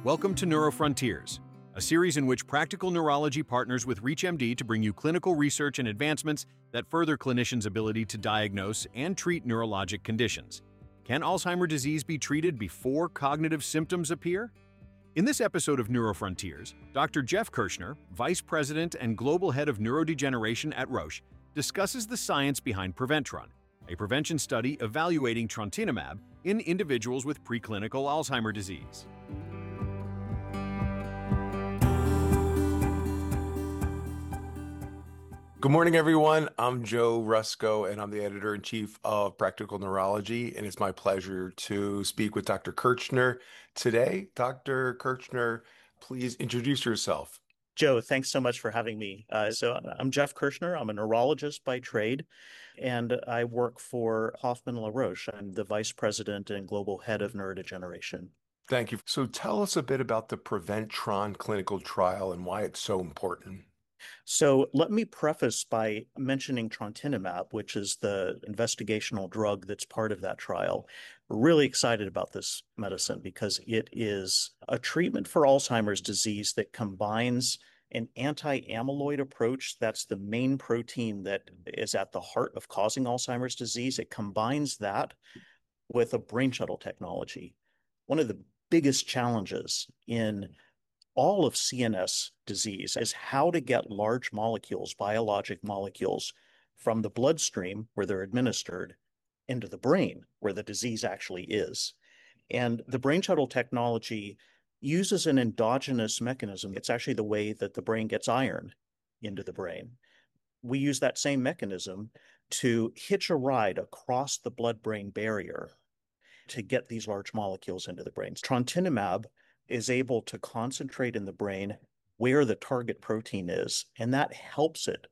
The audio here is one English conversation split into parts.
Welcome to NeuroFrontiers, a series in which Practical Neurology partners with ReachMD to bring you clinical research and advancements that further clinicians' ability to diagnose and treat neurologic conditions. Can Alzheimer's disease be treated before cognitive symptoms appear? In this episode of NeuroFrontiers, Dr. Jeff Kirschner, Vice President and Global Head of Neurodegeneration at Roche, discusses the science behind Preventron, a prevention study evaluating trontinemab in individuals with preclinical Alzheimer's disease. Good morning, everyone. I'm Joe Rusko, and I'm the editor-in-chief of Practical Neurology, and it's my pleasure to speak with Dr. Kirschner today. Dr. Kirschner, please introduce yourself. Joe, thanks so much for having me. I'm Jeff Kirschner. I'm a neurologist by trade, and I work for Hoffmann La Roche. I'm the Vice President and Global Head of Neurodegeneration. Thank you. So tell us a bit about the Preventron clinical trial and why it's so important. So let me preface by mentioning trontinemab, which is the investigational drug that's part of that trial. We're really excited about this medicine because it is a treatment for Alzheimer's disease that combines an anti-amyloid approach. That's the main protein that is at the heart of causing Alzheimer's disease. It combines that with a brain shuttle technology. One of the biggest challenges in all of CNS disease is how to get large molecules, biologic molecules, from the bloodstream where they're administered into the brain where the disease actually is. And the brain shuttle technology uses an endogenous mechanism. It's actually the way that the brain gets iron into the brain. We use that same mechanism to hitch a ride across the blood-brain barrier to get these large molecules into the brain. Trontinemab is able to concentrate in the brain where the target protein is, and that helps it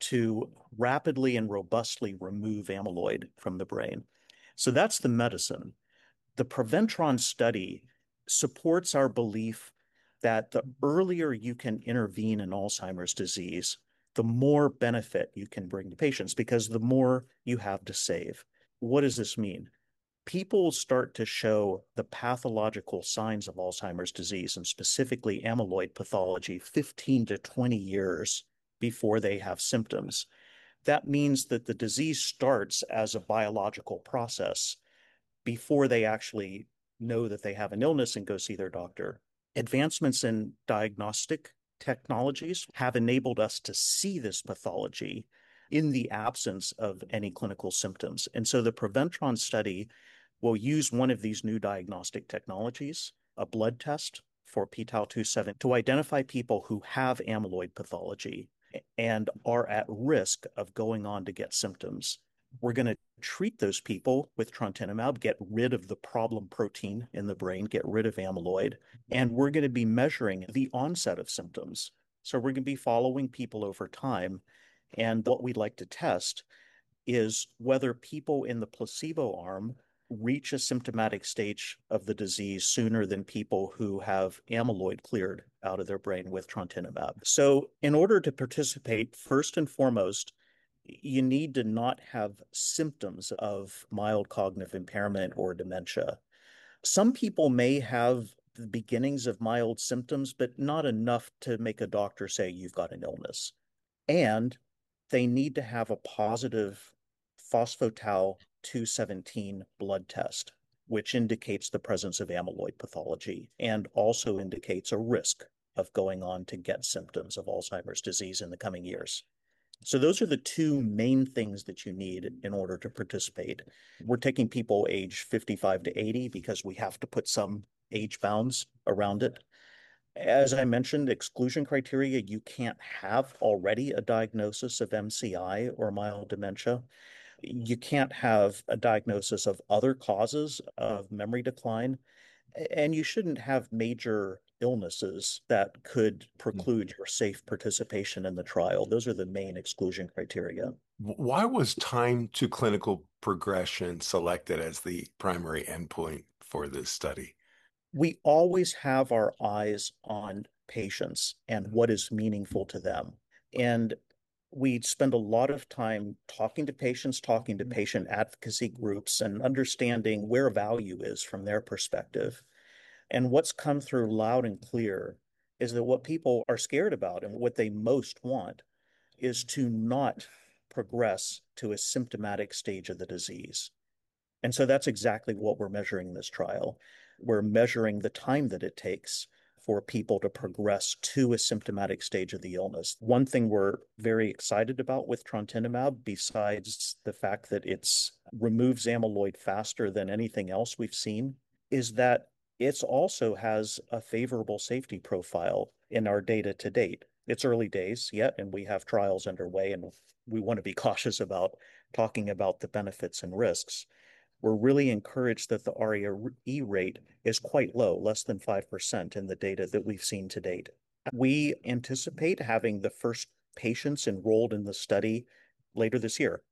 to rapidly and robustly remove amyloid from the brain. So that's the medicine. The Preventron study supports our belief that the earlier you can intervene in Alzheimer's disease, the more benefit you can bring to patients because the more you have to save. What does this mean? People start to show the pathological signs of Alzheimer's disease and specifically amyloid pathology 15 to 20 years before they have symptoms. That means that the disease starts as a biological process before they actually know that they have an illness and go see their doctor. Advancements in diagnostic technologies have enabled us to see this pathology in the absence of any clinical symptoms. And so the Preventron study will use one of these new diagnostic technologies, a blood test for p-tau217, to identify people who have amyloid pathology and are at risk of going on to get symptoms. We're going to treat those people with trontinemab, get rid of the problem protein in the brain, get rid of amyloid, and we're going to be measuring the onset of symptoms. So we're going to be following people over time. And what we'd like to test is whether people in the placebo arm reach a symptomatic stage of the disease sooner than people who have amyloid cleared out of their brain with trontinemab. So in order to participate, first and foremost, you need to not have symptoms of mild cognitive impairment or dementia. Some people may have the beginnings of mild symptoms, but not enough to make a doctor say you've got an illness. And they need to have a positive phospho-tau217 blood test, which indicates the presence of amyloid pathology and also indicates a risk of going on to get symptoms of Alzheimer's disease in the coming years. So those are the two main things that you need in order to participate. We're taking people age 55 to 80 because we have to put some age bounds around it. As I mentioned, exclusion criteria, you can't have already a diagnosis of MCI or mild dementia. You can't have a diagnosis of other causes of memory decline, and you shouldn't have major illnesses that could preclude your safe participation in the trial. Those are the main exclusion criteria. Why was time to clinical progression selected as the primary endpoint for this study? We always have our eyes on patients and what is meaningful to them. And we spend a lot of time talking to patient advocacy groups, and understanding where value is from their perspective. And what's come through loud and clear is that what people are scared about and what they most want is to not progress to a symptomatic stage of the disease. And so that's exactly what we're measuring in this trial. We're measuring the time that it takes for people to progress to a symptomatic stage of the illness. One thing we're very excited about with trontinemab, besides the fact that it removes amyloid faster than anything else we've seen, is that it also has a favorable safety profile in our data to date. It's early days yet, and we have trials underway, and we want to be cautious about talking about the benefits and risks. We're really encouraged that the ARIA-E rate is quite low, less than 5% in the data that we've seen to date. We anticipate having the first patients enrolled in the study later this year.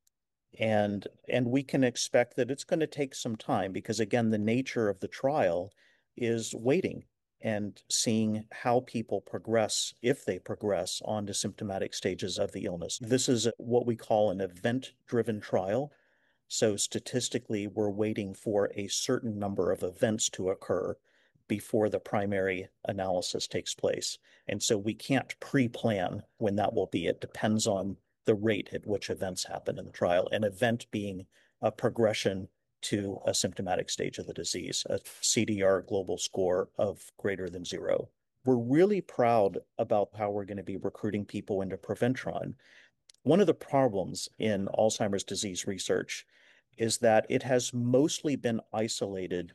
And we can expect that it's going to take some time because, again, the nature of the trial is waiting and seeing how people progress, if they progress, onto symptomatic stages of the illness. This is what we call an event-driven trial. So statistically, we're waiting for a certain number of events to occur before the primary analysis takes place. And so we can't pre-plan when that will be. It depends on the rate at which events happen in the trial, an event being a progression to a symptomatic stage of the disease, a CDR global score of greater than 0. We're really proud about how we're going to be recruiting people into Preventron. One of the problems in Alzheimer's disease research is that it has mostly been isolated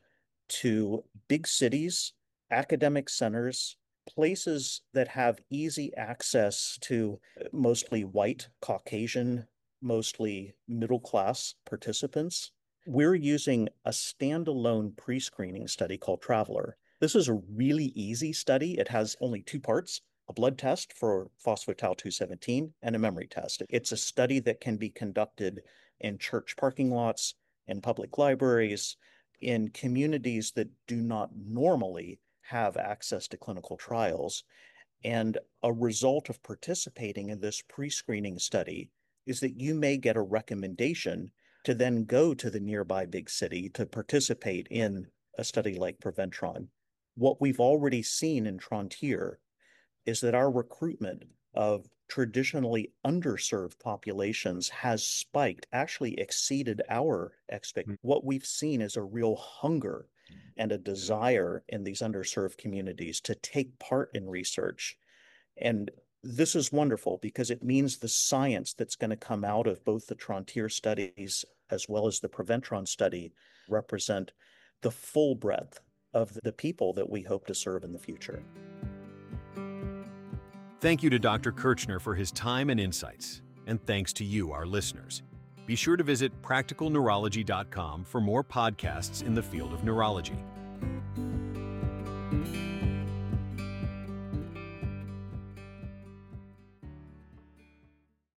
to big cities, academic centers, places that have easy access to mostly white, Caucasian, mostly middle-class participants. We're using a standalone pre-screening study called Traveler. This is a really easy study. It has only 2 parts, a blood test for phospho-tau217 and a memory test. It's a study that can be conducted in church parking lots, in public libraries, in communities that do not normally have access to clinical trials. And a result of participating in this pre-screening study is that you may get a recommendation to then go to the nearby big city to participate in a study like Preventron. What we've already seen in Trontier is that our recruitment of traditionally underserved populations has spiked, actually exceeded our expectations. What we've seen is a real hunger and a desire in these underserved communities to take part in research. And this is wonderful because it means the science that's going to come out of both the Trontier studies as well as the Preventron study represent the full breadth of the people that we hope to serve in the future. Thank you to Dr. Kirchner for his time and insights, and thanks to you, our listeners. Be sure to visit practicalneurology.com for more podcasts in the field of neurology.